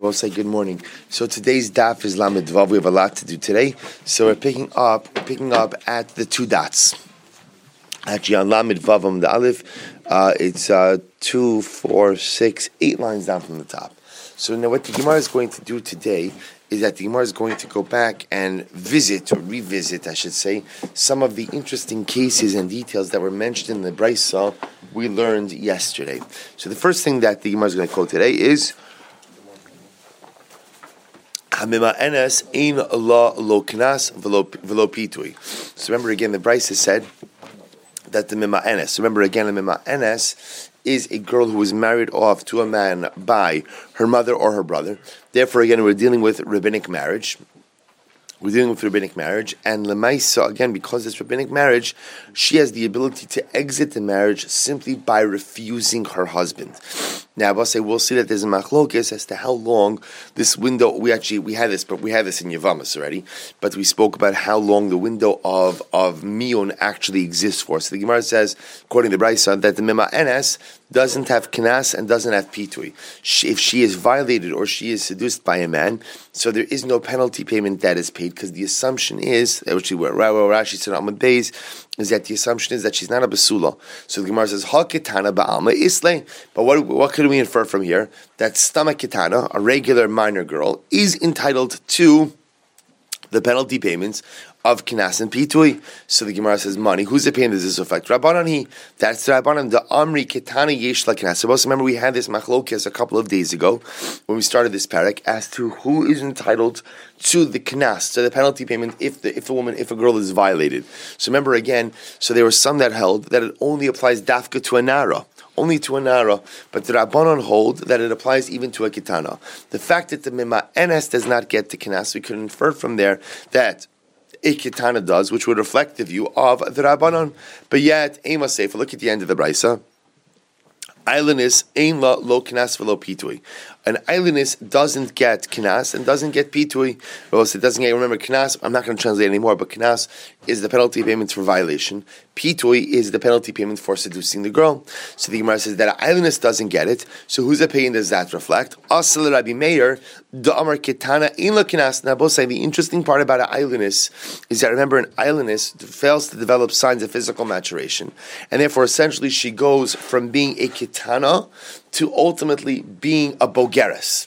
We'll say good morning. So today's daf is Lamed Vav. We have a lot to do today. So we're picking up at the two dots. Actually, on Lamed Vav on the Aleph, it's 2, 4, 6, 8 lines down from the top. So now what the Gemara is going to do today is that the Gemara is going to go back and revisit, I should say, some of the interesting cases and details that were mentioned in the Brisa we learned yesterday. So the first thing that the Gemara is going to quote today is Hamima'enes ein la lo knas velo pitui. So remember again, the Brisa said that the Mima'enes, the Mima'enes is a girl who was married off to a man by her mother or her brother. Therefore, again, we're dealing with rabbinic marriage. And Lemaisa, again, because it's rabbinic marriage, she has the ability to exit the marriage simply by refusing her husband. Now, we'll see that there's a machlokes as to how long this window. We had this in Yavamas already, but we spoke about how long the window of miyun actually exists for. So the Gemara says, according to the Brisa, that the Mima'enes doesn't have knas and doesn't have pitui. If she is violated or she is seduced by a man, so there is no penalty payment that is paid, because the assumption is, which Rashi said on Beis, is that the assumption is that she's not a basula. So the Gemara says, Ha ketana ba'alma isle. But what could we infer from here? That stomach ketana, a regular minor girl, is entitled to the penalty payments of kinas and pitui. So the Gemara says, money. Who's the paying? Does this affect Rabbanan? That's the Rabbanan. The Amri ketana yesh la kinas. So remember, we had this machlokes a couple of days ago when we started this parak as to who is entitled to the kinas, to the penalty payment if a girl is violated. So remember again, so there were some that held that it only applies dafka to a nara. Only to a nara, but the Rabbanon hold that it applies even to a kitana. The fact that the Mima'enes does not get the kinas, we could infer from there that a kitana does, which would reflect the view of the Rabbanon. But yet, Ema Sefer, look at the end of the Brisa. Ailenis ein la lo kinas velo pitui. An ailenis doesn't get kinas and doesn't get pitui. Well, it doesn't get. Remember, kinas. I'm not going to translate anymore, but kinas is the penalty payment for violation. Pitui is the penalty payment for seducing the girl. So the Gemara says that ailenis doesn't get it. So whose opinion does that reflect? Asal Rabbi Meir the Amar Ketana ein la kinas. Now, both say the interesting part about an ailenis is that remember, an ailenis fails to develop signs of physical maturation, and therefore, essentially, she goes from being a kitana to ultimately being a bogeres.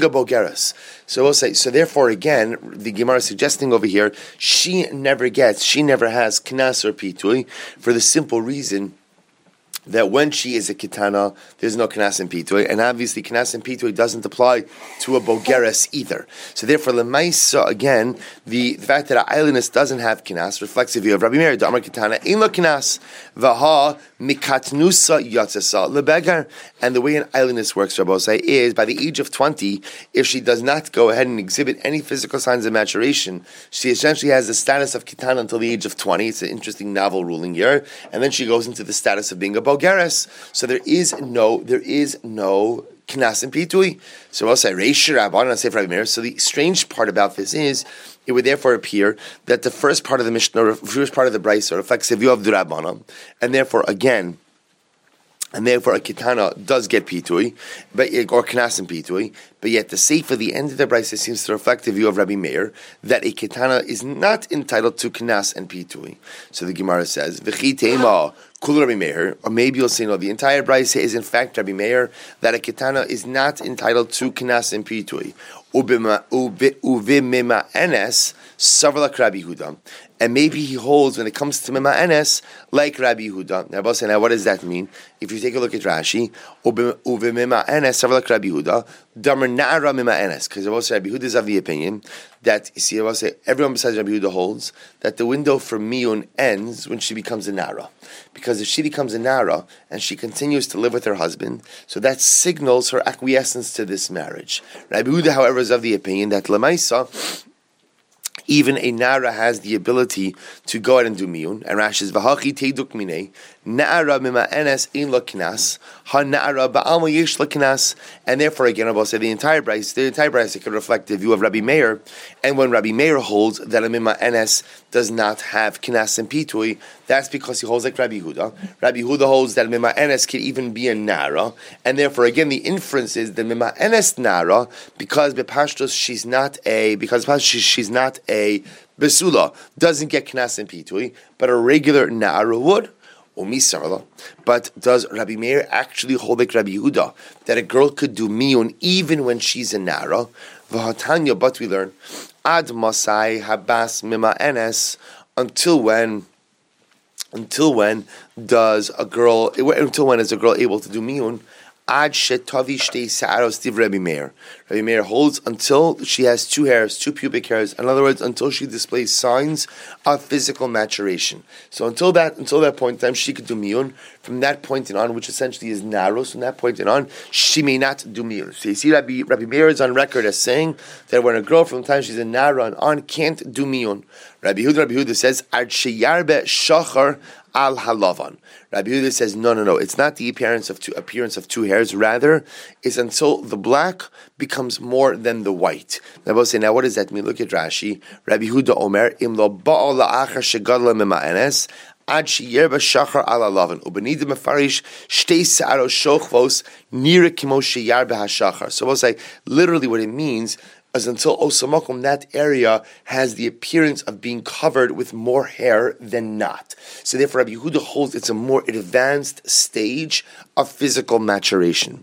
So we'll say, so therefore again, the Gemara is suggesting over here, she never has knas or pitui, for the simple reason that when she is a kitana, there's no knas and pitui, and obviously knas and pitui doesn't apply to a bogeres either. So therefore, lemaisa again, the fact that an ailenis doesn't have knas reflects the view of Rabbi Meir. The Amar kitana ein lo knas vaha mikatnusa yatzasa lebegar. And the way an ailenis works, Rabbi say, is by the age of 20, if she does not go ahead and exhibit any physical signs of maturation, she essentially has the status of kitana until the age of 20. It's an interesting novel ruling here, and then she goes into the status of being a bogeres. So there is no knas and pitui. So I'll say Reish Rabbanan, say Rabbi Meir. So the strange part about this is, it would therefore appear that the first part of the Mishnah, first part of the Brisa reflects the view of the Rabbanan, and therefore a kitana does get pitui, or knas and pitui, but yet the seif of the end of the Brisa seems to reflect the view of Rabbi Meir that a kitana is not entitled to knas and pitui. So the Gemara says, "V'chi teima kul Rabbi Meir," or maybe you'll say no, the entire Brisa is in fact Rabbi Meir that a kitana is not entitled to knas and pitui. Uvimima enes savrlak Rabbi Yehuda. And maybe he holds when it comes to Mima'enes like Rabbi Yehuda. Now, what does that mean? If you take a look at Rashi, Mima'enes savrlak Rabbi Yehuda, Damar Na'ara Mima'enes. Because Rabbi Yehuda is of the opinion that, you see, everyone besides Rabbi Yehuda holds that the window for miyun ends when she becomes a nara. Because if she becomes a nara and she continues to live with her husband, so that signals her acquiescence to this marriage. Rabbi Yehuda, however, is of the opinion that Lemaisa, even a Nara has the ability to go out and do miyun. And Rashi says, V'hachi teiduk minei, Na'ara mima'enes in lo knas, ha na'ara ba'alma yesh lo knas. And therefore, again, I will say the entire Bryce could reflect the view of Rabbi Meir. And when Rabbi Meir holds that a mima'enes does not have knas and pitui, that's because he holds like Rabbi Yehuda. Rabbi Yehuda holds that mima'enes can even be a Nara. And therefore, again, the inference is that mima'enes Nara, because bepashtos she's not a besula, doesn't get knas and pitui, but a regular Nara would. But does Rabbi Meir actually hold like Rabbi Yehuda that a girl could do miyun even when she's a Nara? V'hatanya, but we learn ad masai habas mima enes, until when is a girl able to do miyun? Ad shetavi shtei sa'aros div Rabbi Meir. Rabbi Meir holds until she has two pubic hairs. In other words, until she displays signs of physical maturation. So until that point in time, she could do miyun. From that point on, which essentially is naros, from that point on, she may not do miyun. So you see, Rabbi Meir is on record as saying that when a girl, from the time she's a nara and on, can't do miyun. Rabbi Yehuda says, ad sheyarbe shachar al halavan. Rabbi Yehuda says, no. It's not the appearance of two hairs. Rather, it's until the black becomes more than the white. Now, we'll say, now what does that mean? Look at Rashi. Rabbi Yehuda Omer, im lo ba'al la'achar shegadla mima'enes, ad sheyarbe shachar al halavan. Ubenida mefarish shtei sa'aros shochvos nira kimo sheyarbe hashachar. So we'll say, literally what it means is until Osamakum, that area has the appearance of being covered with more hair than not. So therefore, Rabbi Yehuda holds it's a more advanced stage of physical maturation.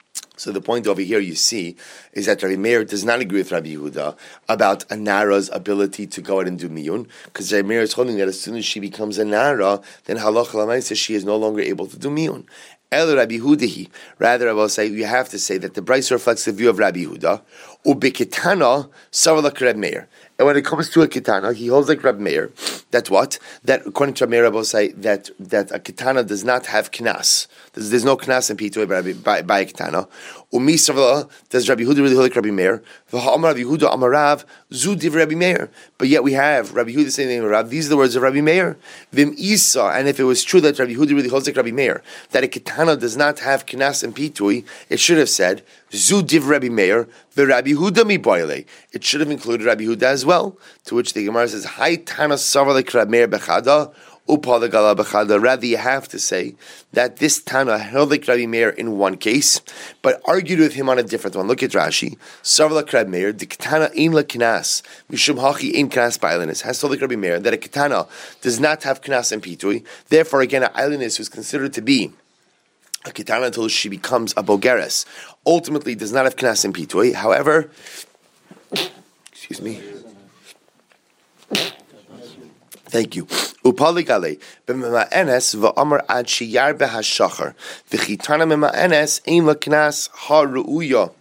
So the point over here you see is that Rabbi Meir does not agree with Rabbi Yehuda about a Nara's ability to go out and do miyun, because Rabbi Meir is holding that as soon as she becomes a Nara, then halacha l'maaseh she is no longer able to do miyun. El Rabbi Yehudahi. Rather, I will say you have to say that the Bryce reflects the view of Rabbi Yehuda. Ubikitana savalak Rabbi Meir. And when it comes to a kitana, he holds like Rabbi Meir. That what? That according to Rabbi Meir, I will say that a kitana does not have knas. There's no knas in pitui by a kitana. Umi savala, does Rabbi Yehuda really hold like Rabbi Meir? V'ha'amar Rabbi Yehuda amarav zu div Rabbi Meir. But yet we have Rabbi Yehuda saying the name of Rav. These are the words of Rabbi Meir. Vim isa, and if it was true that Rabbi Yehuda really holds like Rabbi Meir, that a kitana does not have knas and pitui, it should have said zu div Rabbi Meir. The Rabbi Yehuda mi boile. It should have included Rabbi Yehuda as well. To which the Gemara says, "Hai tana savar like Rabbi Meir bechada, upa the gala bechada." Rather, you have to say that this Tana held like Rabbi Meir in one case, but argued with him on a different one. Look at Rashi. Savar like Rabbi Meir, the Ketana ein la knas, mishum hachi ein knas ba'ilinis. Has told like Rabbi Meir that a Ketana does not have knas and pitui. Therefore, again, an islandess who is considered to be a Ketana until she becomes a bogeres, ultimately does not have knas and pitui. However, excuse me. Thank you. Upaligale b'ma'enes v'amar ad sheyar behashachar v'chitana b'ma'enes ein laknas haruuya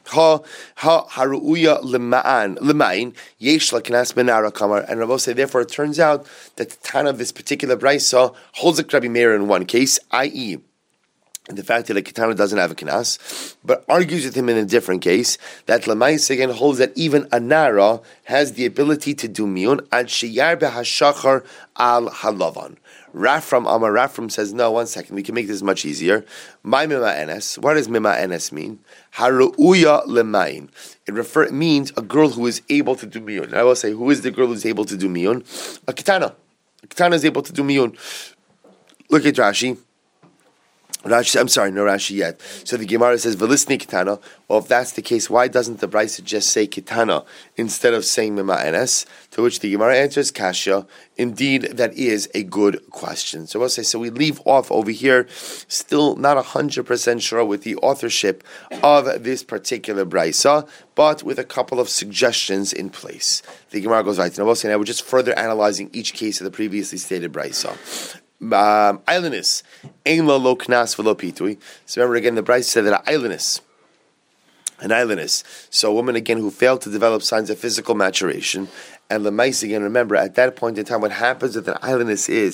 lema'in yesh laknas benara kamar. And Rabbi say therefore it turns out that the Tana of this particular brayso holds a Rabbi Meir in one case, i.e. the fact that a Ketana doesn't have a Knas, but argues with him in a different case, that Lamais again holds that even a Nara has the ability to do miyun, ad sheyar behashachar al halavan. Rafram says, no, 1 second, we can make this much easier. My mima enes, what does mima enes mean? Haruuya lemain. It means a girl who is able to do miyun. I will say, who is the girl who is able to do miyun? A Ketana. A Ketana is able to do miyun. Look at Rashi. I'm sorry, no Rashi yet. So the Gemara says, "Velisni kitana." Well, if that's the case, why doesn't the Brisa just say kitana instead of saying mima enes? To which the Gemara answers, "Kasha." Indeed, that is a good question. So we'll say, so we leave off over here, still not 100% sure with the authorship of this particular Brisa, but with a couple of suggestions in place. The Gemara goes right. Now we'll say, now we're just further analyzing each case of the previously stated Brisa. Islandess, ein lo knas v'lo pitui. So remember again, the Bryce said that an islandess, so a woman again who failed to develop signs of physical maturation, and the mice again. Remember at that point in time, what happens with an islandess is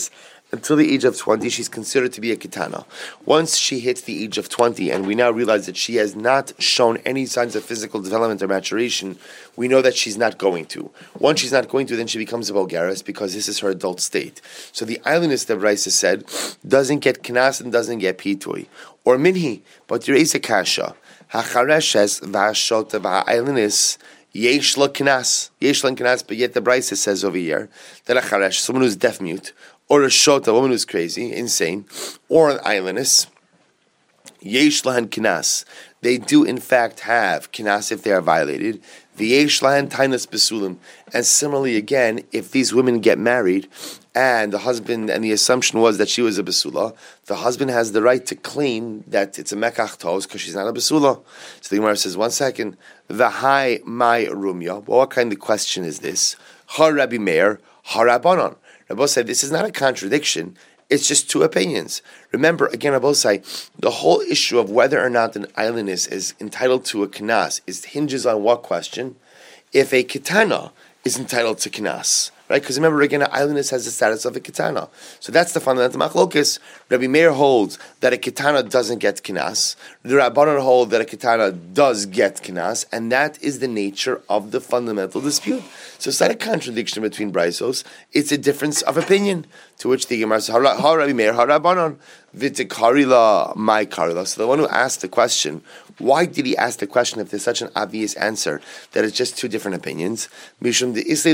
until the age of 20, she's considered to be a kitana. Once she hits the age of 20, and we now realize that she has not shown any signs of physical development or maturation, we know that she's not going to. Once she's not going to, then she becomes a bogeres, because this is her adult state. So the islandist, the Raisa said, doesn't get knas and doesn't get pitui. Or minhi, but there is a kasha. Hachareshes v'hashota v'ha'islandist, yesh la knas, but yet the Brisa says over here that a charesh, someone who's deaf mute, or a shota, a woman who's crazy, insane, or an islandist, yesh lahan knas. They do in fact have knas if they are violated. V'yesh lahan tainas besulim. And similarly again, if these women get married, and the husband, and the assumption was that she was a besula, the husband has the right to claim that it's a mekach tos because she's not a besula. So the Gemara says, 1 second, v'hai my rumya. Well, what kind of question is this? Ha Rabbi Meir, ha Rabbanon. Rabbi said, this is not a contradiction, it's just two opinions. Remember, again, Rabbi said, the whole issue of whether or not an islandess is entitled to a knas hinges on what question? If a kitana is entitled to knas. Right? Because remember, again, an islandess has the status of a kitana. So that's the fundamental machlokes. Rabbi Meir holds that a kitana doesn't get kinas. The Rabbanon hold that a kitana does get kinas, and that is the nature of the fundamental dispute. So it's not a contradiction between Brisos, it's a difference of opinion. To which the Gemara says, Ha Rabbi Meir, Ha Rabbanon, V'tekarila, my karila. So the one who asked the question, why did he ask the question if there's such an obvious answer that it's just two different opinions? Because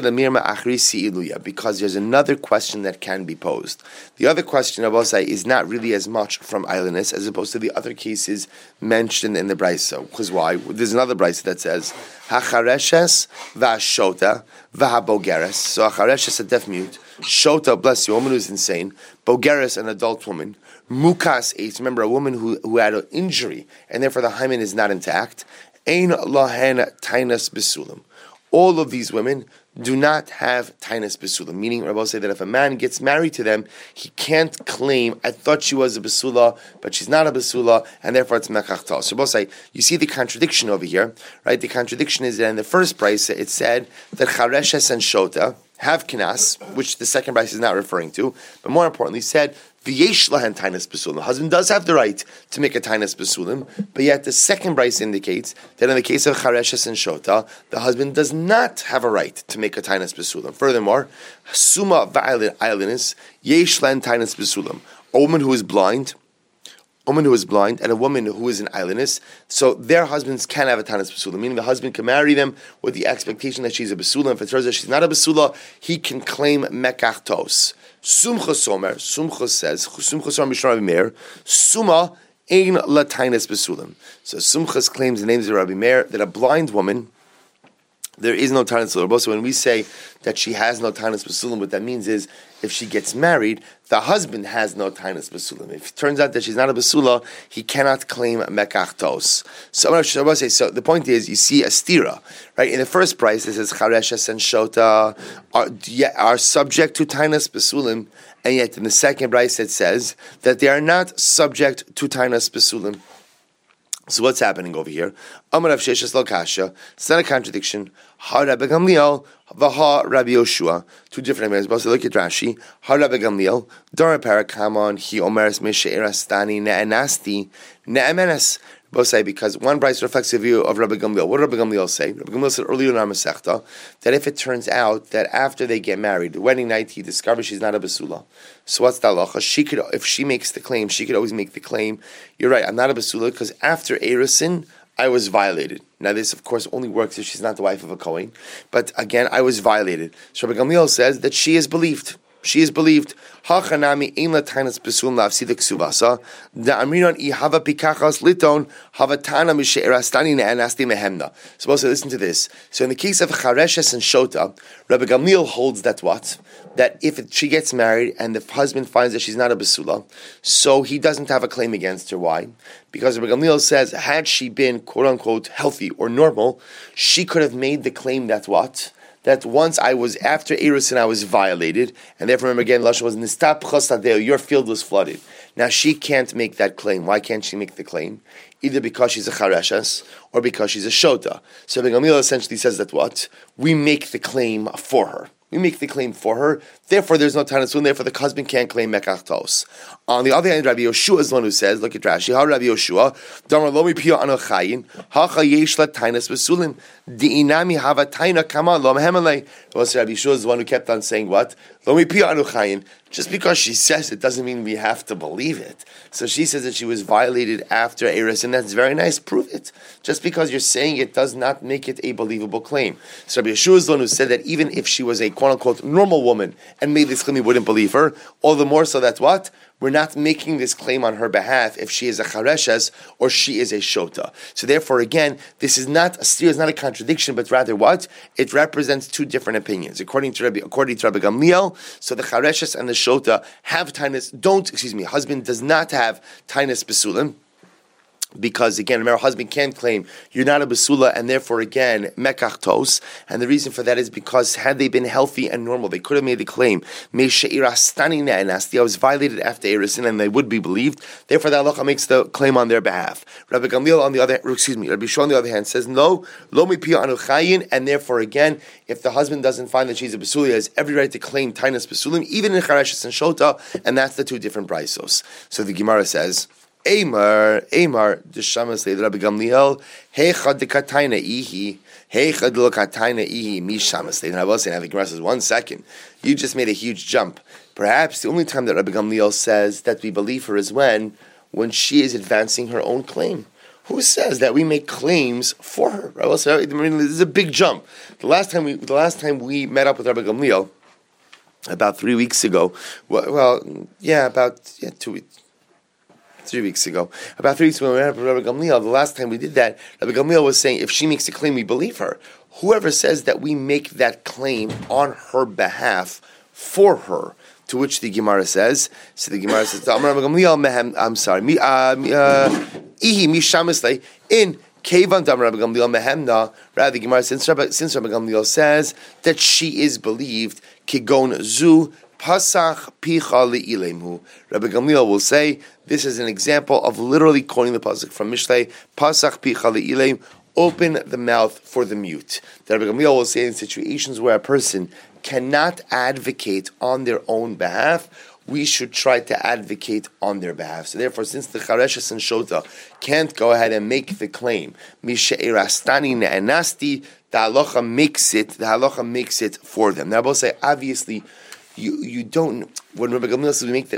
there's another question that can be posed. The other question, Abosai, is not really as much from islandess as opposed to the other cases mentioned in the Brisa. Because why? There's another Brisa that says, Hachareshes v'ashota v'habogeres. So Hachareshes, a deaf mute. Shota, bless you, a woman who's insane. Bogeres, an adult woman. Mukas eight, remember a woman who had an injury and therefore the hymen is not intact. Ein lahen tainas besulim. All of these women do not have tainas besulim, meaning Rabbi say that if a man gets married to them, he can't claim, I thought she was a besula, but she's not a besula, and therefore it's mekach tos. So Rabbi say, you see the contradiction over here, right? The contradiction is that in the first price it said that chareshes and shota have kinas, which the second price is not referring to, but more importantly said, V'yesh lahen tainas besulim. The husband does have the right to make a tainas besulim, but yet the second price indicates that in the case of chareshes and shota, the husband does not have a right to make a tainas besulim. Furthermore, suma v'aylinis yesh lahen tainas besulim. A woman who is blind, and a woman who is an islandess, so their husbands can have a tanas besula, meaning the husband can marry them with the expectation that she's a besula. If it turns out she's not a besula, he can claim mekach tos. Sumcha somer, Sumcha says, Sumcha somer Mishra Rabbi Meir, Suma ein la tainas besulim. So Sumcha claims the names of Rabbi Meir that a blind woman, there is no tainas besulim. So when we say that she has no tainas besulim, what that means is if she gets married, the husband has no tainas besulim. If it turns out that she's not a besula, he cannot claim mekach tos. So the point is, you see a stira, right? In the first price, it says chareshes and shota are subject to tainas besulim, and yet in the second price it says that they are not subject to tainas besulim. So what's happening over here? Amar Rav Sheshes lo kasha. It's not a contradiction. Ha Rabbi Gamliel v'ha Rabbi Yoshua. Two different names. But look at Rashi. Ha Rabbi Gamliel. Dara parakamon he omeres mishe'era stani ne'enasti ne'emenes. Both say because one price reflects the view of Rabbi Gamliel. What did Rabbi Gamliel say? Rabbi Gamliel said earlier in our Masechta that if it turns out that after they get married, the wedding night, he discovers she's not a besula. So what's the halacha? She could, if she makes the claim, she could always make the claim. You're right, I'm not a besula because after Erusin, I was violated. Now this, of course, only works if she's not the wife of a Kohen. But again, I was violated. So Rabbi Gamliel says that she is believed. She is believed. Hachanami ein la tainas besulim la'afsida ksuvasa. Da'amrinon ihava pikachas liton havatana mishe'erastani ne'anasti mehemna. Suppose to listen to this. So in the case of chareshes and shota, Rabbi Gamliel holds that what? That if she gets married and the husband finds that she's not a besula, so he doesn't have a claim against her. Why? Because Rabbi Gamliel says, had she been quote unquote healthy or normal, she could have made the claim that what? That once I was, after Erusin, I was violated, and therefore, remember again, Lashon was Nistap Chosadeo, your field was flooded. Now she can't make that claim. Why can't she make the claim? Either because she's a Chareshes, or because she's a Shota. So Rabbi Gamliel essentially says that what? We make the claim for her. We make the claim for her. Therefore, there's no Tainas Besulim. Therefore, the husband can't claim Mekach Tos. On the other hand, Rabbi Yoshua is the one who says, look at Rashi, how Rabbi Yoshua, Damar Lomi Pia Anochayin, Hacha Yeshla Tainas Besulim, Di'inami Hava Taina Kama Lom Hemelei. Rabbi Yoshua is the one who kept on saying what? Lomi Pia Anochayin. Just because she says it doesn't mean we have to believe it. So she says that she was violated after Eris, and that's very nice. Prove it. Just because you're saying it does not make it a believable claim. So Rabbi Yeshua is the one who said that even if she was a quote-unquote normal woman and made this claim, we wouldn't believe her. All the more so that what? We're not making this claim on her behalf if she is a chareshes or she is a shota. So therefore, again, this is not a steer, it's not a contradiction, but rather what? It represents two different opinions. According to Rabbi Gamliel, so the chareshes and the shota have tainus, husband does not have tainus besulim. Because again, remember, husband can't claim you're not a basula, and therefore again mekach tos. And the reason for that is because had they been healthy and normal, they could have made the claim. I was violated after erisin, and they would be believed. Therefore, the halacha makes the claim on their behalf. Rabbi Shua on the other hand says no, lo mipia anu chayin, and therefore again, if the husband doesn't find that she's a basula, he has every right to claim tainus basulim, even in chareshes and shota, and that's the two different braisos. So the Gemara says. Amar, Deshamas Leid Rabbi Gamliel, Heichad Dekataina Ihi, Heichad Lokataina Ihi, Mishamas Leid. And I will say, the Gemara says, 1 second, you just made a huge jump. Perhaps the only time that Rabbi Gamliel says that we believe her is when she is advancing her own claim. Who says that we make claims for her? I will say, this is a big jump. The last time we met up with Rabbi Gamliel, about 3 weeks ago, 2 weeks. 3 weeks ago. About 3 weeks ago, when we met with Rabbi Gamliel, the last time we did that, Rabbi Gamliel was saying, if she makes a claim, we believe her. Whoever says that we make that claim on her behalf for her, to which the Gemara says, so the Gemara says, Rabbi Gamliel, Ihi Mishamislei, in Kevan Dam Rabbi Gamliel Mehemna, rather the Gemara, since Rabbi Gamliel says that she is believed, Kigon Zu, Pasach picha li'ilemhu. Rabbi Gamliel will say this is an example of literally quoting the pasuk from Mishlei. Pasach picha li'ilem. Open the mouth for the mute. The Rabbi Gamliel will say in situations where a person cannot advocate on their own behalf, we should try to advocate on their behalf. So therefore, since the Chareshes and Shota can't go ahead and make the claim, Mishe'irastani ne'anasti, the halacha makes it for them. Now I will say, obviously, you don't. When Rabbi Gamliel says we make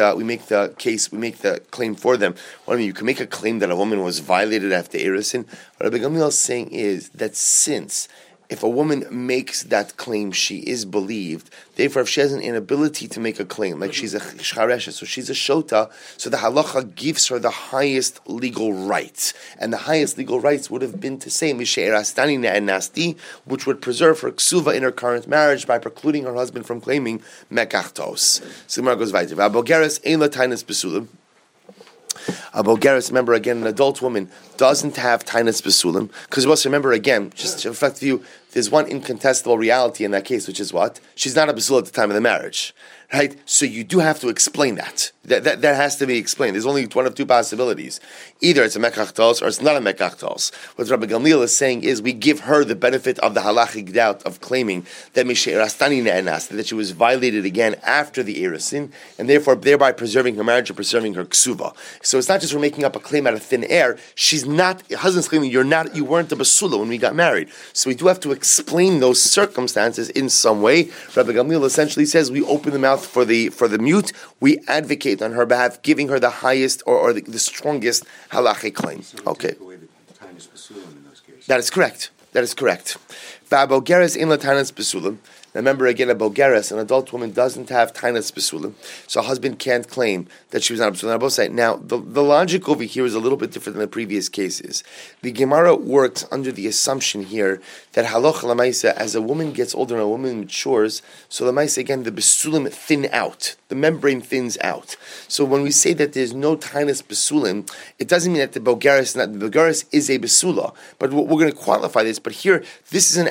the claim for them. You can make a claim that a woman was violated after erisin. What Rabbi Gamliel is saying is that since if a woman makes that claim, she is believed. Therefore, if she has an inability to make a claim, like she's a charesha, so she's a shota, so the halacha gives her the highest legal rights. And the highest legal rights would have been to say, Mishe'erastani ne'enasti, which would preserve her ksuva in her current marriage by precluding her husband from claiming mekachtos. So Gemara goes weiter. Abogeres ein la tainas besulim. A Bogeres, remember again, an adult woman doesn't have tainus besulim, because you must remember again, just to reflect you, there's one incontestable reality in that case, which is what? She's not a besul at the time of the marriage, right? So you do have to explain that. That has to be explained. There's only one of two possibilities. Either it's a mekach tos or it's not a mekach tos. What Rabbi Gamliel is saying is we give her the benefit of the halachic doubt of claiming that mishe'erastani ne'enas, that she was violated again after the erisin, and therefore thereby preserving her marriage and preserving her ksuva. So it's not just we're making up a claim out of thin air. She's not, husband's claiming you weren't a basula when we got married. So we do have to explain those circumstances in some way. Rabbi Gamliel essentially says we open the mouth for the mute, we advocate on her behalf, giving her the highest or the strongest halachic claim. So okay. Take away the tainus besulim in those cases. That is correct. V'abogeres in la tainus besulim. Remember again, a bogeres, an adult woman, doesn't have tainus besulim, so a husband can't claim that she was not a besulim. Both say now the logic over here is a little bit different than the previous cases. The Gemara works under the assumption here that halacha lamaisa, as a woman gets older and a woman matures, so lamaisa again the besulim thin out, the membrane thins out. So when we say that there's no tainus besulim, it doesn't mean that the bogeres is a besula. But we're going to qualify this. But here, this is an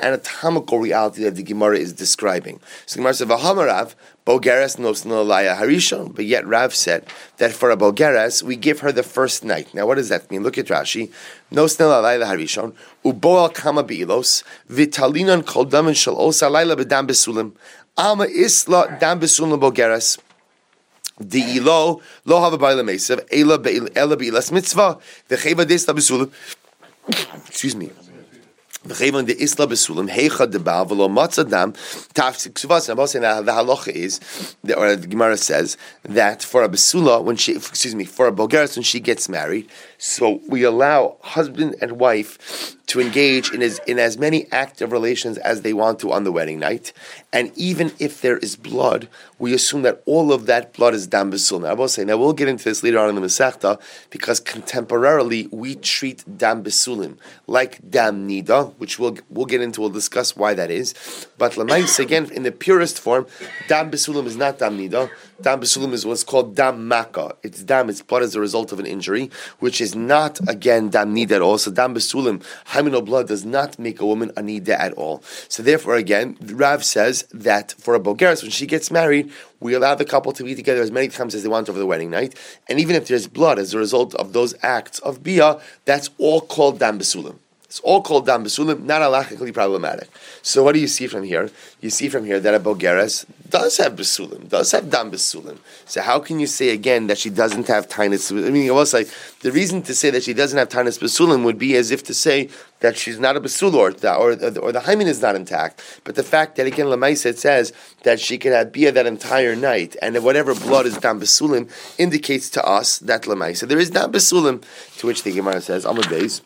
anatomical reality that the Gemara is describing. So the Gemara said, "V'hamarav bogeres nosnel alaya harishon." But yet Rav said that for a bogeres we give her the first night. Now, what does that mean? Look at Rashi. Nosnel alaya harishon uboal kama beilos vitalinon kol damen shel osa alayla bedam besulim alma isla dam besulim bogeres. The ilo lo have a baila mesav ela beilas mitzvah v'cheva desla besulim. Excuse me. The Isla Besulim, Heicha de Baal, Velo Matzadam, Tafsik Suvas. I'm saying that the halacha is, or the Gemara says, that for a Besula, for a Bogeres, when she gets married, so we allow husband and wife to engage in as many active relations as they want to on the wedding night. And even if there is blood, we assume that all of that blood is dam besul. Now, I will say, now we'll get into this later on in the Masechta, because contemporarily we treat dam besulim like dam nida, which we'll get into, we'll discuss why that is. But lamais, again, in the purest form, dam besulim is not dam nida. Dam besulim is what's called dam maka. It's blood as a result of an injury, which is not, again, dam nida at all. So dam besulim, Hamino blood does not make a woman a nida at all. So therefore, again, Rav says that for a bogeres, when she gets married, we allow the couple to be together as many times as they want over the wedding night. And even if there's blood as a result of those acts of bia, that's all called dam besulim. It's all called dam besulim, not halachically problematic. So what do you see from here? You see from here that a bogeres does have besulim, does have dam besulim. So how can you say again that she doesn't have tainus? I mean, it was like the reason to say that she doesn't have tainus besulim would be as if to say that she's not a besul or the hymen is not intact. But the fact that again Lamaisa it says that she can have bia that entire night, and whatever blood is dam besulim indicates to us that Lamaisa there is dam besulim. To which the Gemara says, Amud Beis.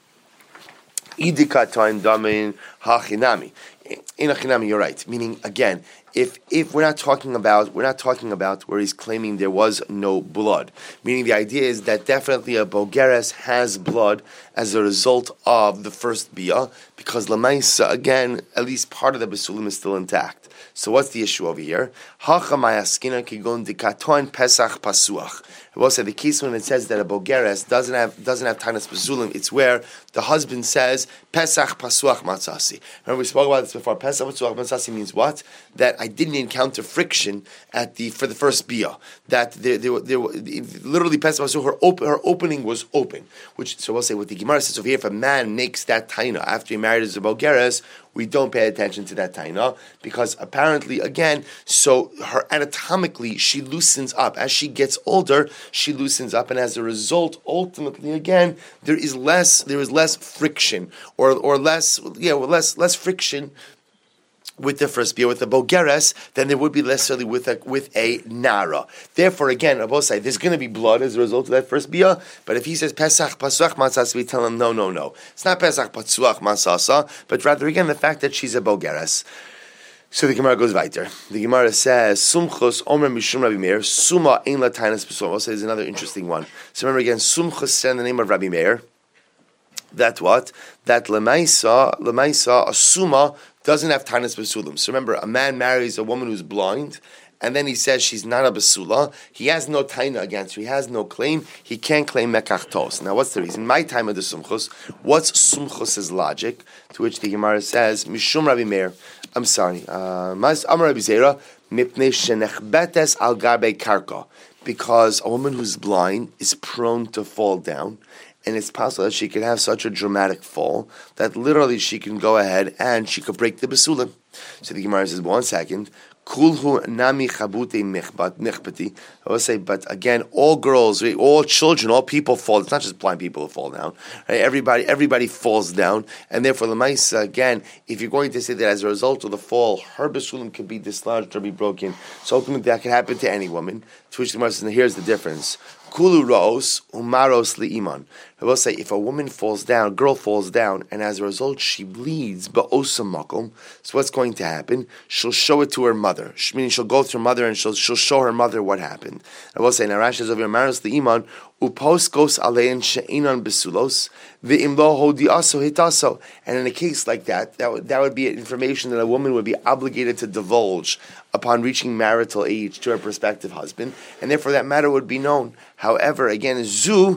Idika time damin hachinami. In achinami, you're right. Meaning again, if we're not talking about where he's claiming there was no blood. Meaning the idea is that definitely a bogeres has blood as a result of the first bia, because lamaisa again, at least part of the besulim is still intact. So what's the issue over here? Hachamayaskina kigon dikatoin pesach pasuach. I will say the case when it says that a bogeres doesn't have tainus besulim, it's where the husband says pesach pasuach matzasi. Remember we spoke about this before. Pesach pasuach matzasi means what? That I didn't encounter friction for the first bia. That there literally pesach pasuach, her opening was open. So we'll say what the Gemara says over here: if a man makes that taina after he married as a bogeres, we don't pay attention to that taina, because apparently, again, so her anatomically she loosens up as she gets older. She loosens up, and as a result, ultimately, again, there is less friction or less friction with the first bia, with the bogeres, than there would be necessarily with a nara. Therefore, again, I will say there's going to be blood as a result of that first bia. But if he says pesach pasuach matzasa, we tell him no. It's not pesach pasuach matzasa, but rather again the fact that she's a bogeres. So the Gemara goes weiter. The Gemara says, Sumchus Omer Mishum Rabbi Meir, Suma Ein La Tainus Besulim. Also, there's another interesting one. So remember again, Sumchus said in the name of Rabbi Meir, that what? That Lemaisa, a Suma, doesn't have Tainus Besulim. So remember, a man marries a woman who's blind, and then he says she's not a Besula. He has no Taina against her. He has no claim. He can't claim Mekachtos. Now, what's the reason? My time of the Sumchus. What's Sumchus's logic? To which the Gemara says, Mishum Rabbi Meir. I'm sorry. Amar Rabbi Zera, Mipnei Shenechbetes al Garbe Karka. Because a woman who's blind is prone to fall down, and it's possible that she can have such a dramatic fall that literally she can go ahead and she could break the besulim. So the Gemara says, 1 second. Kulhu nami chabute mechbati. I will say, but again, all girls, all children, all people fall. It's not just blind people who fall down. Right? Everybody falls down, and therefore the ma'isa again. If you're going to say that as a result of the fall, her besulim could be dislodged or be broken, so ultimately that can happen to any woman. To which the Gemara says, here's the difference. Kulu raos umaros liiman. I will say, if a woman falls down, a girl falls down, and as a result she bleeds, ba'osam makom. So what's going to happen? She'll show it to her mother. Meaning she'll go to her mother and she'll show her mother what happened. I will say, Narash says over maros liiman uposkos alein she'inan besulos ve'imlo hodiaso hitaso. And in a case like that would be information that a woman would be obligated to divulge upon reaching marital age to her prospective husband, and therefore that matter would be known. However, again, zu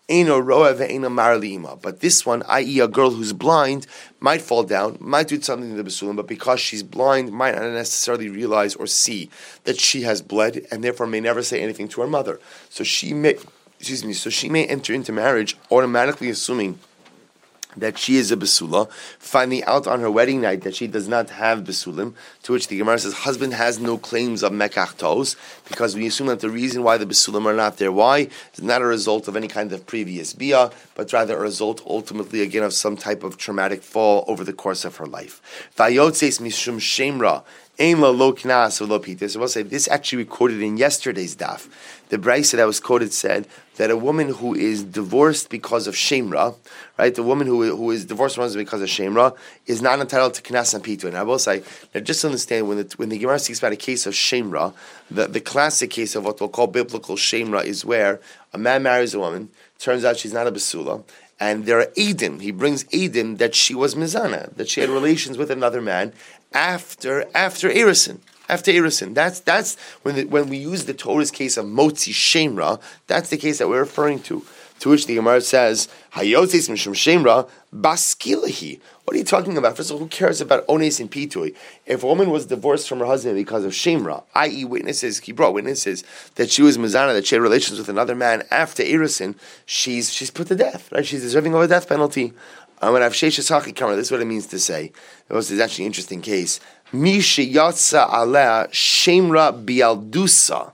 Eino roa ve'eino mar li'ima. But this one, i.e. a girl who's blind, might fall down, might do something to the basulim, but because she's blind, might not necessarily realize or see that she has bled, and therefore may never say anything to her mother. So she may enter into marriage automatically assuming that she is a basula, finding out on her wedding night that she does not have basulim, to which the Gemara says husband has no claims of mekach tos, because we assume that the reason why the basulim are not there, why, is not a result of any kind of previous bia, but rather a result ultimately again of some type of traumatic fall over the course of her life. Vayotzeis mishum shemra. So we'll say this actually recorded in yesterday's daf. The brayso that was quoted said that a woman who is divorced because of shemra, right? The woman who is divorced from her husband because of shemra is not entitled to knas and pitu. And I will say, now just understand when the Gemara speaks about a case of shemra, the classic case of what we'll call biblical shemra is where a man marries a woman, turns out she's not a basula, and there are edim. He brings edim that she was mizana, that she had relations with another man after Erison. After Erison. That's when we use the Torah's case of motzi shemra. That's the case that we're referring to. To which the Gemara says, "Hayotzis mishum shemra baskilahi." What are you talking about? First of all, who cares about ones and pitui? If a woman was divorced from her husband because of shemra, i.e., he brought witnesses that she was mizana, that she had relations with another man after Erison, she's put to death. Right? She's deserving of a death penalty. When I've this is what it means to say. This is actually an interesting case. Misha yatsa aleh shemra bialdusa.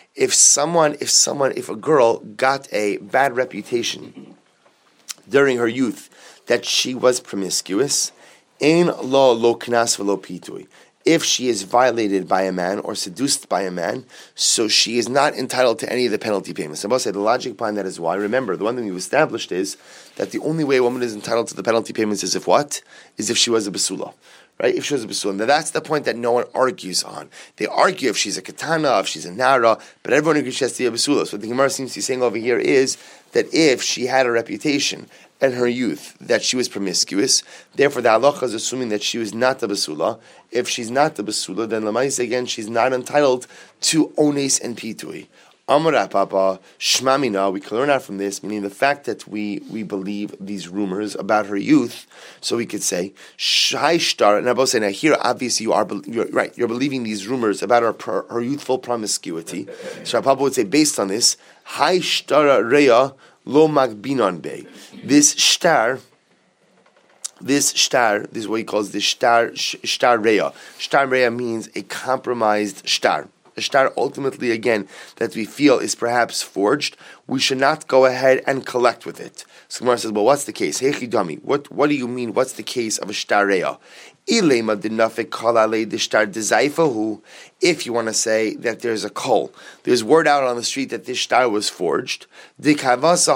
If a girl got a bad reputation during her youth that she was promiscuous, ein lo knas v'lo pitui. If she is violated by a man or seduced by a man, so she is not entitled to any of the penalty payments. I must say the logic behind that is why. Remember, the one thing we've established is that the only way a woman is entitled to the penalty payments is if she was a basula. Right? If she was a basula. Now that's the point that no one argues on. They argue if she's a katana, if she's a nara, but everyone agrees she has to be a basula. So what the Gemara seems to be saying over here is that if she had a reputation in her youth that she was promiscuous, therefore the halacha is assuming that she was not the basula. If she's not the basula, then l'maisa again she's not entitled to ones and pitui. Amar Papa Shmamina, we can learn out from this, meaning the fact that we believe these rumors about her youth, so we could say Shai Shtar, and I both say now here obviously you're right, you're believing these rumors about her youthful promiscuity. So Papa would say based on this, Hai Shtar Reya Lo Magbinon Bey. This shtar, this is what he calls the shtar reya. Shtar reya means a compromised shtar. A shtar ultimately, again, that we feel is perhaps forged. We should not go ahead and collect with it. So Gemara says, well, what's the case? Hey Chidami, what do you mean? What's the case of a shtar reya? If you want to say that there's a call, there's word out on the street that this shtar was forged, and the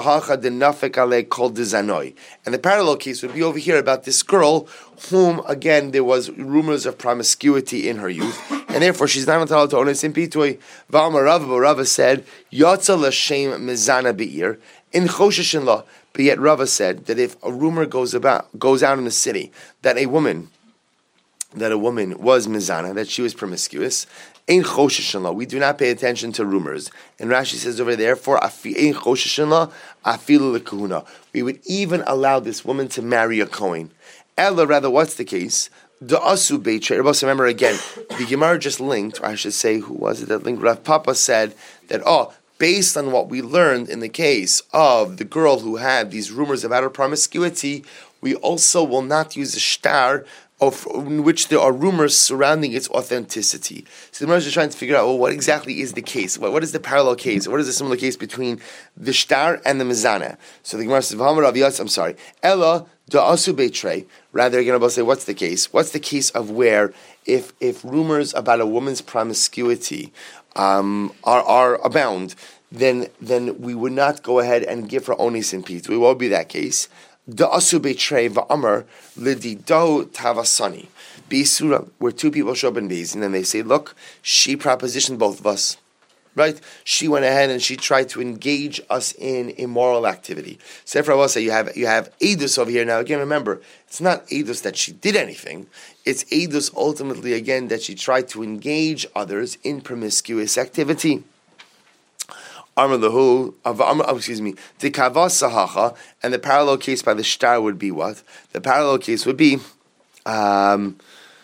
parallel case would be over here about this girl whom, again, there was rumors of promiscuity in her youth, and therefore she's not entitled to ones in pitui. Rava said, Yatza l'shem mizana be'ir, in choshesh la. But yet Rava said that if a rumor goes out in the city that a woman was mizana, that she was promiscuous, ein choshesh la. We do not pay attention to rumors. And Rashi says over there, for ein choshesh la afilu lekahuna. We would even allow this woman to marry a kohen. Ella, rather, what's the case? The asu beitre. Remember again, the Gemara just linked, or I should say, who was it that linked? Rav Papa said that, based on what we learned in the case of the girl who had these rumors about her promiscuity, we also will not use a shtar in which there are rumors surrounding its authenticity. So the Gemara is just trying to figure out, what exactly is the case? What is the parallel case? What is the similar case between the shtar and the mizana? So the Gemara says, Ella da'asu beitre. Rather, again, I'll say, what's the case? What's the case of where if rumors about a woman's promiscuity are abound, then we would not go ahead and give her onis and pitui. What would be that case? Da'asu beitrei va'amar lidido tavasani. B'isura, where two people show up in Beis, and then they say, look, she propositioned both of us. Right? She went ahead and she tried to engage us in immoral activity. So therefore I will say you have Eidus over here. Now again, remember, it's not Eidus that she did anything. It's Eidus ultimately, again, that she tried to engage others in promiscuous activity. Amar lahu, the kavas sahacha, and the parallel case by the shtar would be what? The parallel case would be, fine.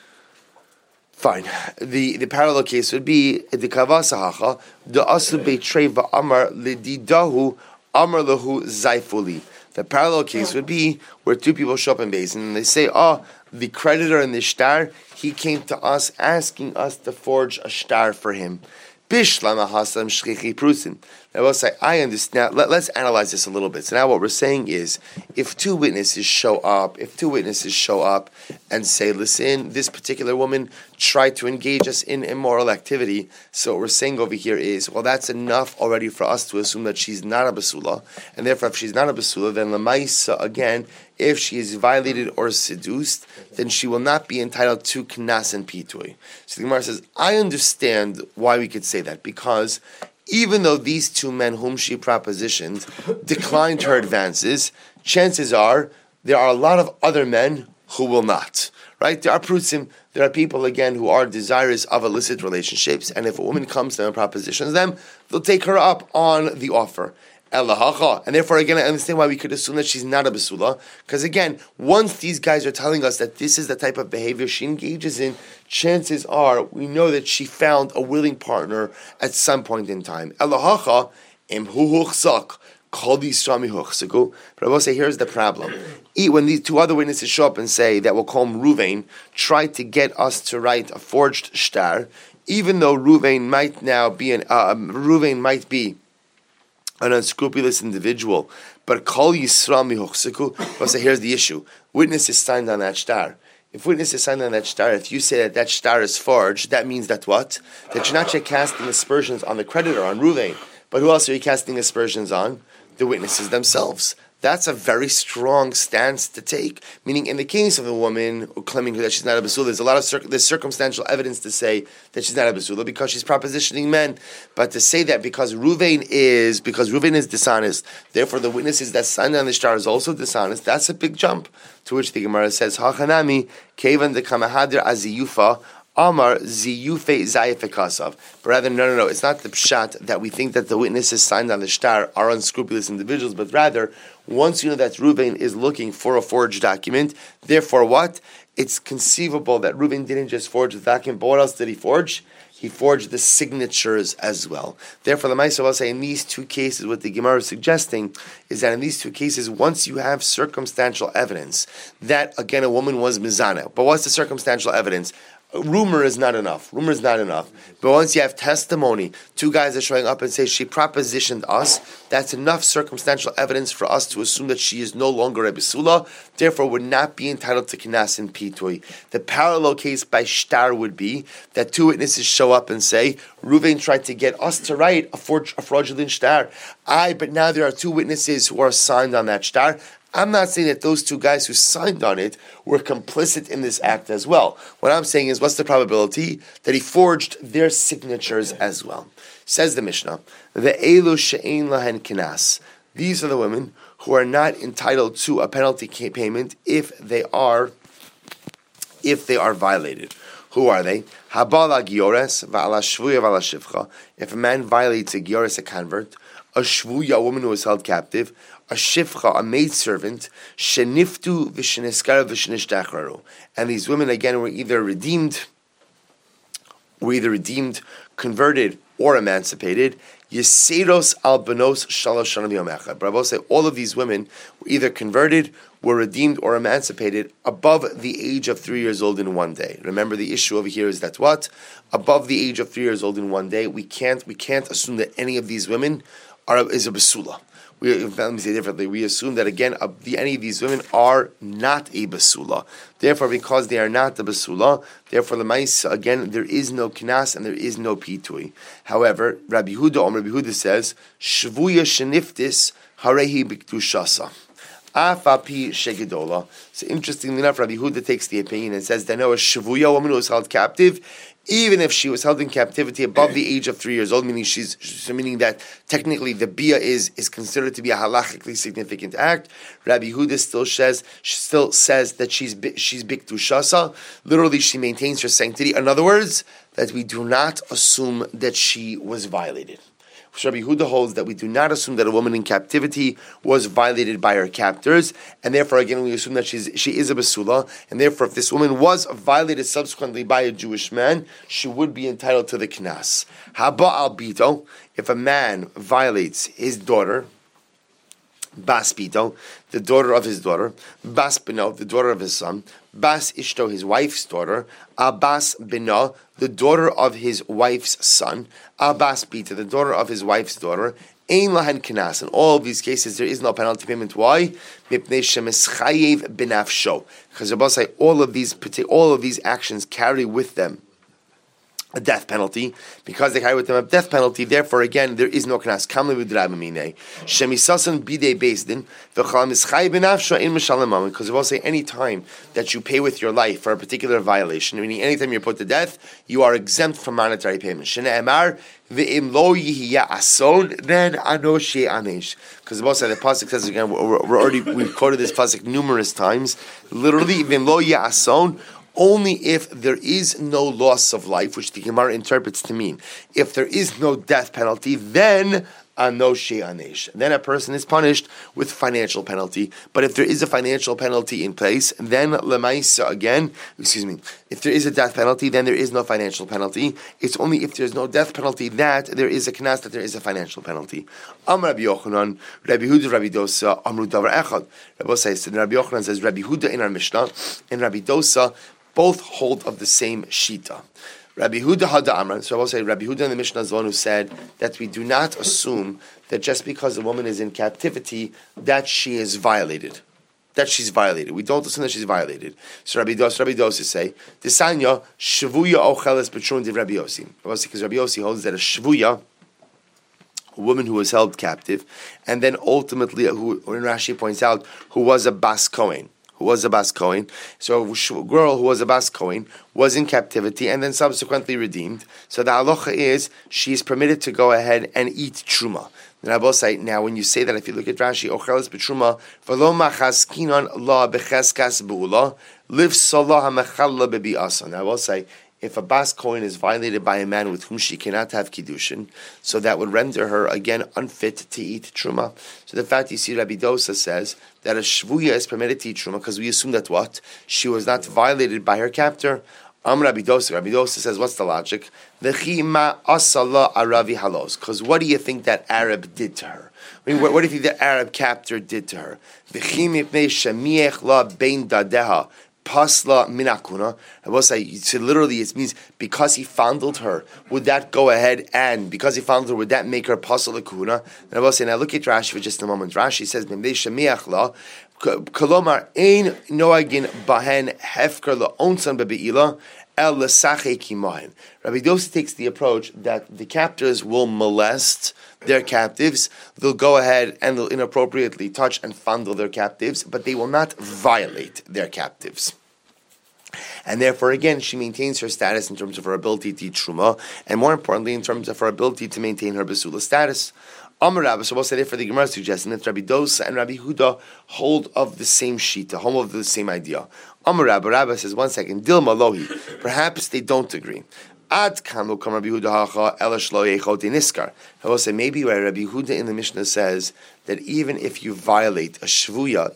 The parallel case would be the kavas sahacha, the asu beitrei va'amar lididahu amar lahu zaifuli. The parallel case would be where two people show up in basin and they say, the creditor in the shtar, he came to us asking us to forge a shtar for him. Bishlama hasam shchichi prusin. Now we'll say, I understand. Let's analyze this a little bit. So now what we're saying is, if two witnesses show up and say, listen, this particular woman tried to engage us in immoral activity, so what we're saying over here is, well, that's enough already for us to assume that she's not a basula, and therefore if she's not a basula, then lamaisa, again, if she is violated or seduced, then she will not be entitled to knas and pitui. So the Gemara says, I understand why we could say that, because even though these two men whom she propositioned declined her advances, chances are there are a lot of other men who will not. Right? There are prutzim, there are people again who are desirous of illicit relationships, and if a woman comes to them and propositions them, they'll take her up on the offer. And therefore, again, I understand why we could assume that she's not a basula, because again, once these guys are telling us that this is the type of behavior she engages in, chances are we know that she found a willing partner at some point in time. But I will say, here's the problem. When these two other witnesses show up and say that we'll call him Ruvain, try to get us to write a forged shtar, even though Ruvain might be an unscrupulous individual, but Kol Yisrael mihochseku. We'll say, here's the issue. Witnesses signed on that shtar. If witnesses signed on that shtar, if you say that shtar is forged, that means that what? That you're not just casting aspersions on the creditor, on Ruvain, but who else are you casting aspersions on? The witnesses themselves. That's a very strong stance to take. Meaning, in the case of a woman claiming that she's not a basula, there's a lot of there's circumstantial evidence to say that she's not a basula because she's propositioning men. But to say that because Ruvain is dishonest, therefore the witnesses that signed on the shtar is also dishonest, that's a big jump. To which the Gemara says, "Hachanami kevan de kamahadir aziyufa." Amar ziyufe zayefekasav. But rather, no. It's not the pshat that we think that the witnesses signed on the shtar are unscrupulous individuals, but rather, once you know that Ruvain is looking for a forged document, therefore what? It's conceivable that Ruvain didn't just forge the document, but what else did he forge? He forged the signatures as well. Therefore, the Maisa will say in these two cases, what the Gemara is suggesting is that in these two cases, once you have circumstantial evidence that, again, a woman was mizana, but what's the circumstantial evidence? Rumor is not enough. But once you have testimony, two guys are showing up and say she propositioned us, that's enough circumstantial evidence for us to assume that she is no longer a basula, therefore would not be entitled to kinas and pitui. The parallel case by shtar would be that two witnesses show up and say, Ruvain tried to get us to write a fraudulent shtar. But now there are two witnesses who are signed on that shtar. I'm not saying that those two guys who signed on it were complicit in this act as well. What I'm saying is, what's the probability that he forged their signatures as well? Says the Mishnah, the elu she'ein lahen kinas. These are the women who are not entitled to a penalty payment if they are violated. Who are they? Habala giores va'ala shvuya va'ala shivcha. If a man violates a giores, a convert, a shvuya, a woman who is held captive, a shivcha, a maidservant, sheniftu v'sheniskara v'shenishtachraru. And these women, again, were either redeemed, converted, or emancipated. Yeseros al benos shalosh shana b'yom echad. But I will say all of these women were either converted, were redeemed, or emancipated above the age of 3 years old in one day. Remember, the issue over here is that what? Above the age of 3 years old in one day, we can't assume that any of these women is a basula. Let me say differently. We assume that again, any of these women are not a basula. Therefore, because they are not a basula, therefore the mais again there is no kinas and there is no pitui. However, Rabbi Yehuda says shvuya sheniftis harehi biktushasa. Afapi shegedola. So interestingly enough, Rabbi Yehuda takes the opinion and says that no, a shvuya woman who was held captive, even if she was held in captivity above the age of 3 years old, meaning that technically the bia is considered to be a halachically significant act, Rabbi Yehuda still says that she's biktushasa. Literally, she maintains her sanctity. In other words, that we do not assume that she was violated. So Rabbi Yehuda holds that we do not assume that a woman in captivity was violated by her captors, and therefore again we assume that she is a basula, and therefore if this woman was violated subsequently by a Jewish man, she would be entitled to the knas. Haba al bito, if a man violates his daughter, Bas Bito, the daughter of his daughter, Bas Bino, the daughter of his son, Bas Ishto, his wife's daughter, Abbas Bino, the daughter of his wife's son, Abbas Bita, the daughter of his wife's daughter, Ein lahen knas. In all of these cases, there is no penalty payment. Why? Mipnei shemischayev benafsho. Because Rabbi say all of these actions carry with them a death penalty. Because they carry with them a death penalty, therefore again there is no knas. Kamle v'drabamine shemisasan bidei bezdin v'chal mischayev benafsho in mishalemam. Because Rabbi say any time that you pay with your life for a particular violation, meaning any time you're put to death, you are exempt from monetary payment. Shne'emar v'im lo yihiya ason, then anoshe anesh. Because the pasuk says again, we've quoted this pasuk numerous times. Literally, v'im lo yihiya ason, only if there is no loss of life, which the Gemara interprets to mean if there is no death penalty, then anoshe anesh. Then a person is punished with financial penalty. But if there is a financial penalty in place, then lemaisa again, if there is a death penalty, then there is no financial penalty. It's only if there's no death penalty that there is a knas, that there is a financial penalty. Amar Rabbi Yochanan, Rabbi Huda, Rabbi Dosa, Amru Davar Echad. Rabbi Yochanan says Rabbi Huda in our Mishnah and Rabbi Dosa both hold of the same shita. Rabbi Huda Hada Amran, so I will say Rabbi Huda in the Mishnah is the one who said that we do not assume that just because a woman is in captivity that she is violated. That she's violated. We don't assume that she's violated. So Rabbi Dosa say, Tisanya Shvuya Ocheles Petrun Div Rabbi Yossi. Because Rabbi Yossi holds that a Shvuya, a woman who was held captive, and then ultimately, who Rashi points out, who was a Bas Kohen. So a girl who was a Bas Kohen was in captivity and then subsequently redeemed. So the halacha is she is permitted to go ahead and eat truma. And I will say now, when you say that, if you look at Rashi, ocheles b'truma v'lo machaskinon la becheskas bu'ula liv salah hamechalla bebi'asa. Now I will say, if a Bas Kohen is violated by a man with whom she cannot have kiddushin, so that would render her again unfit to eat truma. So the fact you see Rabbi Dosa says that a shvuya is permitted to eat truma because we assume that what? She was not violated by her captor. Rabbi Dosa says, what's the logic? V'chima asala aravi halos. Because what do you think that Arab did to her? I mean, what do you think that Arab captor did to her? V'chim ipnei shemiech la bein dadeha. Pasla minakuna. I will say, so literally it means because he fondled her, would that go ahead and because he fondled her, would that make her pasla kuna? And I will say, now look at Rashi for just a moment. Rashi says, "B'mdei shemiach la kolomar ein noagin bahen hefker la onsan bebeila el lesache kimahin." Rabbi Dosa takes the approach that the captors will molest their captives. They'll go ahead and they'll inappropriately touch and fondle their captives, but they will not violate their captives. And therefore, again, she maintains her status in terms of her ability to eat truma, and more importantly, in terms of her ability to maintain her basula status. Amar Rabba, so we'll say therefore the Gemara suggesting that Rabbi Dosa and Rabbi Huda hold of the same shita, hold of the same idea. Amar Rabba says, one second, Dilma Lohi, perhaps they don't agree. Ad kanu kam Rabbi Huda hacha elash lo yechoti niskar. I will say maybe where Rabbi Huda in the Mishnah says that even if you violate a shvuya,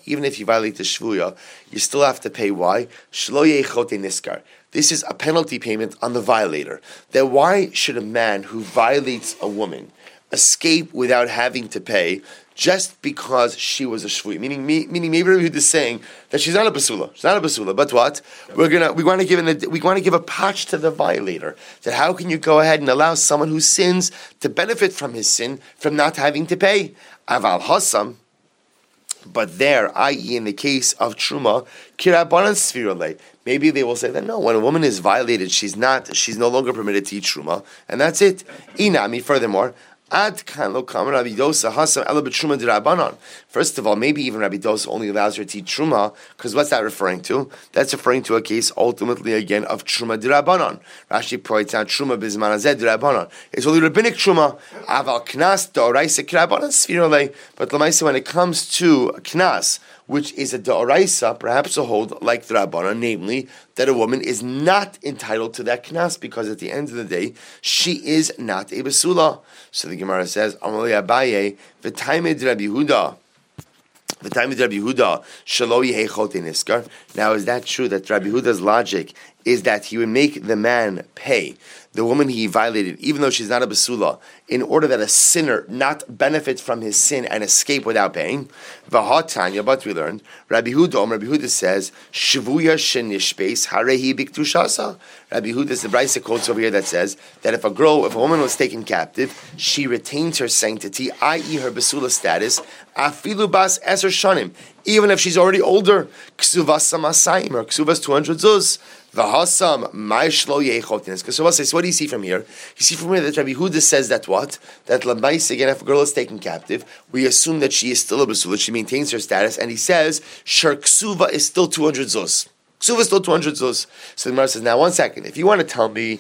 you still have to pay. Why? Shlo yechoti niskar. This is a penalty payment on the violator. Then why should a man who violates a woman escape without having to pay just because she was a shvuya? Meaning maybe Rabbi Huda is saying that she's not a basula. But what? We want to give a patch to the violator. That how can you go ahead and allow someone who sins to benefit from his sin from not having to pay? Aval hasam. But there, i.e. in the case of truma, kirabanan svirale. Maybe they will say that no, when a woman is violated, she's no longer permitted to eat truma, and that's it. Inami, furthermore, Ad kan lo kam Rabbi Dosa hasam ela b'truma d'Rabbanan. First of all, maybe even Rabbi Dosa only allows her to eat truma, because what's that referring to? That's referring to a case ultimately again of truma d'Rabbanan. Rashi points out truma b'zman hazeh d'Rabbanan. It's only rabbinic truma. Aval knas d'oraisa k'Rabbanan sfirolei. But l'maisa, when it comes to knas, which is a da'oraisa, perhaps a hold like the Rabbanan, namely that a woman is not entitled to that knas because at the end of the day she is not a basula. So the Gemara says, Amalei Abaye, v'taimed Rabbi Yehuda. The time of Rabbi Yehuda, Shalo Yehei Chote Niskar. Now, is that true that Rabbi Yehuda's logic is that he would make the man pay the woman he violated, even though she's not a basula, in order that a sinner not benefit from his sin and escape without paying? V'hatanya, but we learned, Rabbi Yehuda says, Shivuya shenishbeis harehi biktushasa. Rabbi Yehuda, the Brisa quotes over here that says that if a woman was taken captive, she retains her sanctity, i.e. her basula status, afilu bas eser shanim, even if she's already older. Ksuvas samasayim, or ksuvas 200 zuz. V'hasam ma'ishlo yechotinis. So what do you see from here? You see from here that Rabbi Yehuda says that what? That Labais, again, if a girl is taken captive, we assume that she is still a basula, she maintains her status, and he says, Shar ksuva is still 200 zuz. Ksuva is still 200 zuz. So the Gemara says, now 1 second, if you want to tell me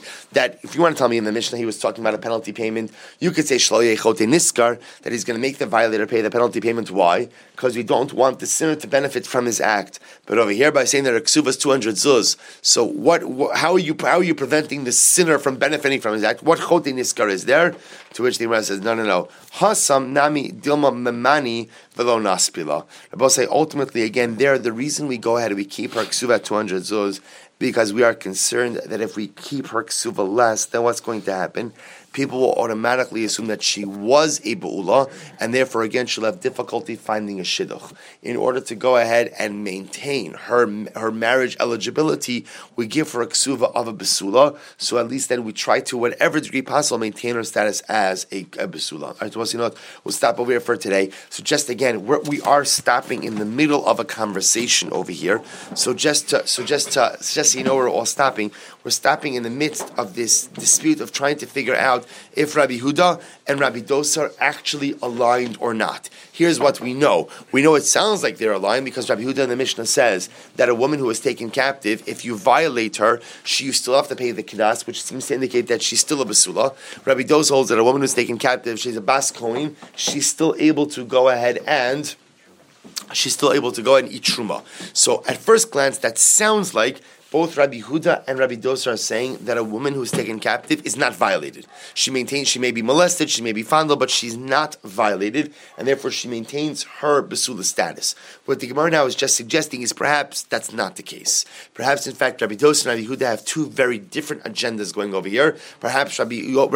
in the Mishnah he was talking about a penalty payment, you could say Shlo Yechote Niskar, that he's going to make the violator pay the penalty payment. Why? Because we don't want the sinner to benefit from his act. But over here, by saying that a ksuva is 200 zuz, so how are you preventing the sinner from benefiting from his act? What chote niskar is there? To which the Gemara says, no. Hasam nami dilma memani velo naspila. Rabbi say ultimately again there the reason we go ahead and we keep her ksuva at 200 zuz because we are concerned that if we keep her ksuva less, then what's going to happen? People will automatically assume that she was a ba'ula, and therefore, again, she'll have difficulty finding a shidduch. In order to go ahead and maintain her marriage eligibility, we give her a ksuva of a basula, so at least then we try to, whatever degree possible, maintain her status as a basula. All right, so we'll stop over here for today. So just again, we are stopping in the middle of a conversation over here. So just so you know we're all stopping. We're stopping in the midst of this dispute of trying to figure out if Rabbi Yehuda and Rabbi Dosa are actually aligned or not. Here's what we know. We know it sounds like they're aligned because Rabbi Yehuda in the Mishnah says that a woman who is taken captive, if you violate her, you still have to pay the knas, which seems to indicate that she's still a basula. Rabbi Dosa holds that a woman who's taken captive, she's a bas kohen, she's still able to go ahead and eat truma. So at first glance, that sounds like both Rabbi Yehuda and Rabbi Dosa are saying that a woman who is taken captive is not violated. She may be molested, she may be fondled, but she's not violated, and therefore she maintains her basula status. What the Gemara now is just suggesting is perhaps that's not the case. Perhaps, in fact, Rabbi Dosa and Rabbi Yehuda have two very different agendas going over here. Perhaps Rabbi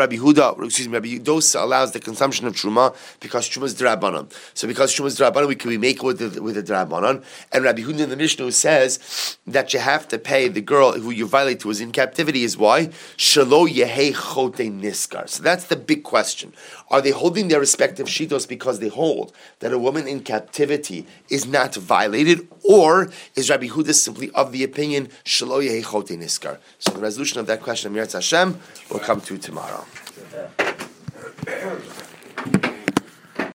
Dosa allows the consumption of truma because truma is d'Rabbanan. So because truma is d'Rabbanan, we can make it with the d'Rabbanan. And Rabbi Yehuda in the Mishnah says that you have to pay the girl who you violate who is in captivity is why? Shalo Yehei Chote Niskar. So that's the big question. Are they holding their respective shitos because they hold that a woman in captivity is not violated, or is Rabbi Yehuda simply of the opinion Shalo Yehei Chote Niskar? So the resolution of that question, Amirat Hashem, will come to tomorrow.